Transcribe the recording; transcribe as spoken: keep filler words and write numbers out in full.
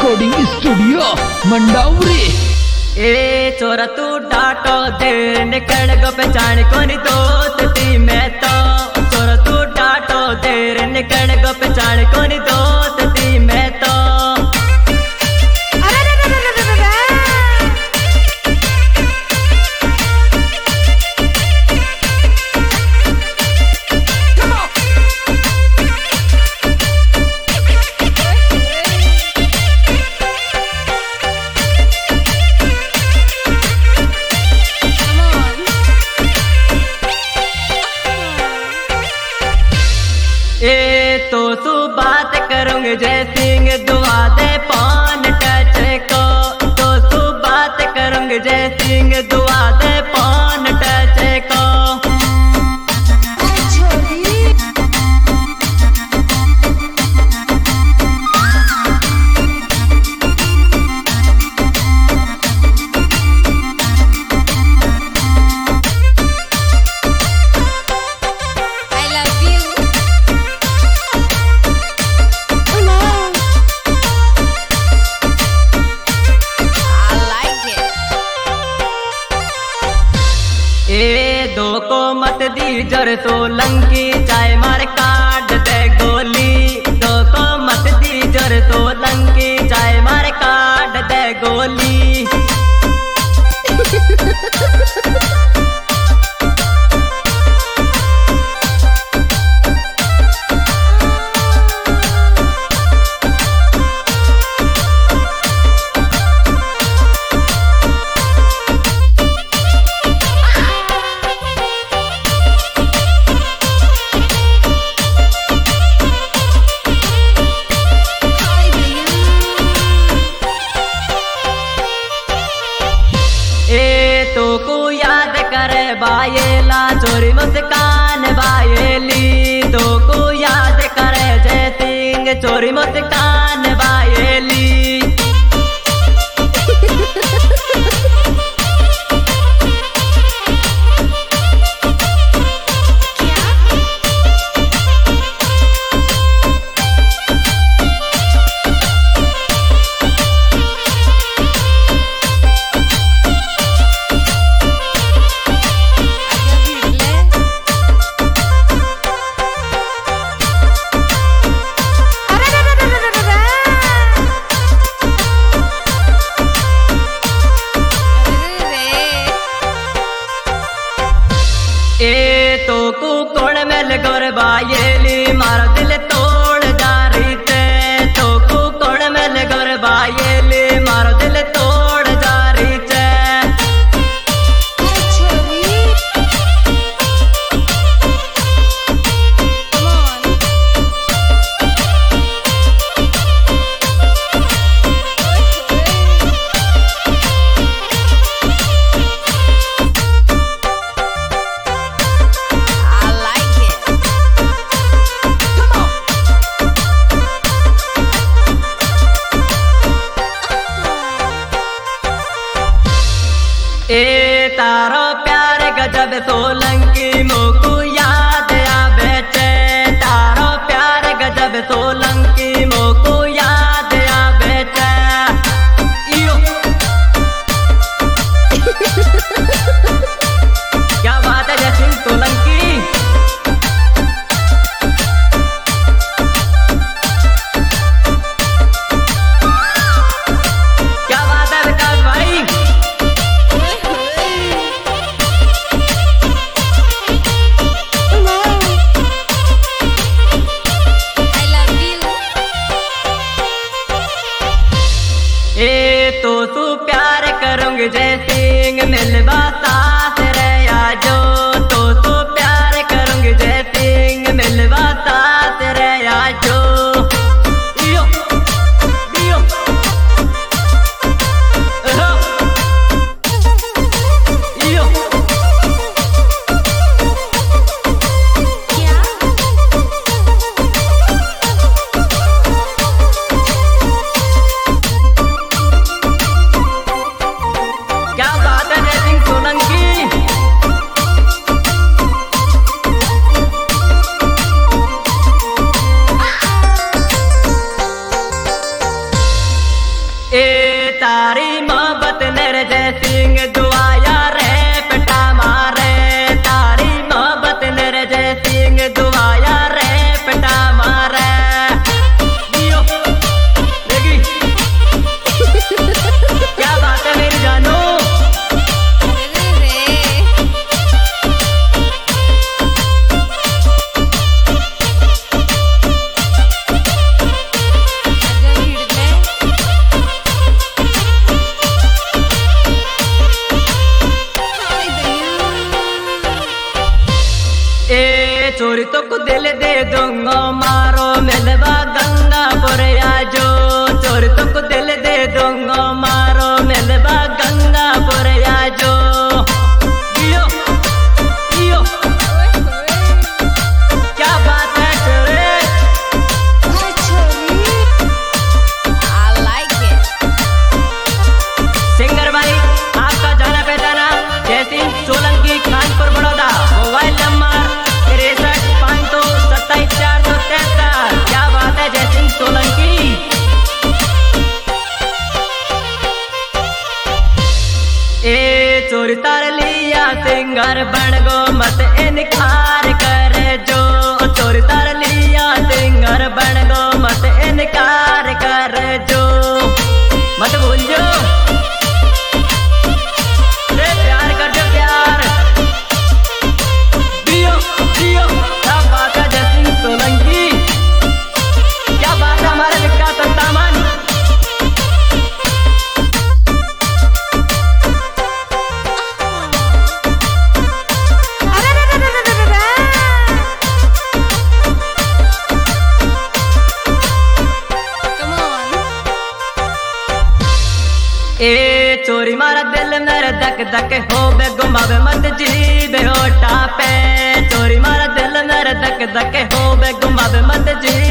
Recording studio Mandawari. ए चोरा तू ditto दे निकल गो पहचान कोनी दोस्त थी मैं तो। चोरा तू डाटो दे निकल गो पहचान कोनी दोस्त थी मैं तो। ए तो तू बात करूंगे जय सिंह दुआ दे पान टच को। तो तू बात करूंगे जय सिंह दुआ दे पान टच को। ए दो को मत दी जर सोलंकी चाय मार काट दे गोली। दो को मत दी जर सोलंकी चाय मार काट दे गोली। ए तो को याद करे बायेला चोरी मुस्कान बायेली। तो को याद करे जय सिंह चोरी मुस्कान बायेली। ए तो को कोण मेल गोर बायेली मारो दिल तोड़ जारी थे। तो को कोण मेल गोर बायेली मारो दिल तोड़ जारी थे। ए तारो प्यार गजब सोलंकी मोकू याद आ बैठे। तारो प्यार गजब सोलंकी मोकू याद आ बैठे। इयो क्या बात है जय सिंह सोलंकी। क्या बात है विकास भाई। चोरी तो को दिल दे दूंगा मारो मिलवा गंगापुर आजो चोरी तो को दिल दे दूंगा मारो मिलवा गंगापुर आजो जियो जियो क्या बात है चोरी सिंगर भाई आपका जाना पहचाना जयसिंह सोलंकी कानपुर बड़ौदा मोबाइल नंबर तिरसठ पाँच सौ सत्ताईस चार सौ तिहत्तर। क्या बात है जयसिंह सोलंकी। ए चोरी तार लिया सिंगर बन गो मत इनकार करे जो चोरी तार लिया सिंगर बन गो मत इनकार करे जो मत भूल जो प्यार कर जो प्यार दियो दियो। क्या बात है जयसिंह सोलंकी क्या बात है हमारे विकास संतामन। ए चोरी मारा दिल मेरे धक धक हो बे गुमावे मत जी बे होटा पे चोरी मारा दिल मेरे धक धक हो बे गुमावे मत जी